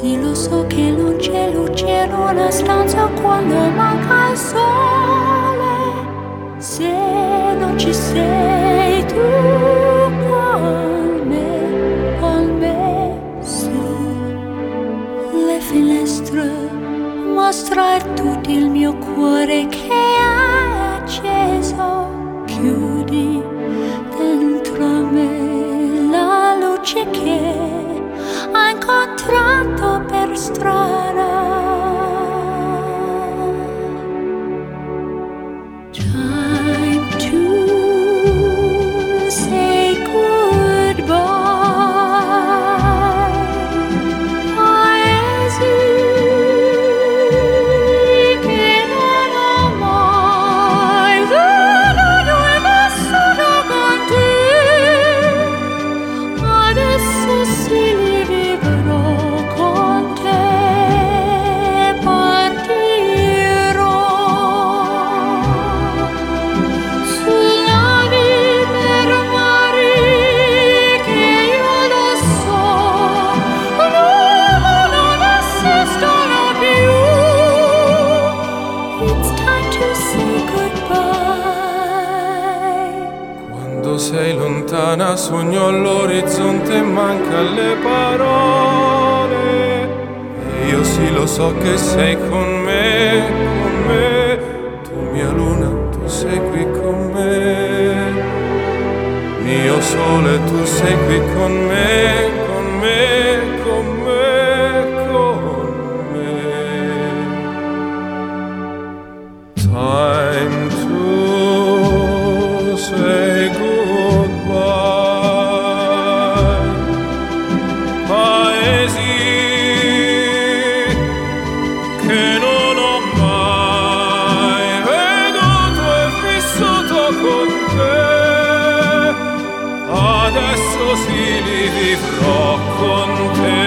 Sì, lo so che non c'è luce in una stanza quando manca il sole. Se non ci sei tu con me, su le finestre mostrar tutto il mio cuore che è acceso. Chiudi dentro me la luce che ho incontrato per strada. Time to say goodbye. Paesi che non ho mai veduto e vissuto con te. Adesso sì li vivrò con te. Partirò sulla per mari che io lo so non esistono più. It's time to say goodbye. Quando sei lontana sogno all'orizzonte e manca le parole. E io sì lo so che sei con me, tu mia luna, tu sei qui con me. Mio sole, tu sei qui con me, con me, con me, con me. Time to say goodbye. Paesi che non ho mai veduto e vissuto con te. Adesso sì li vivrò con te.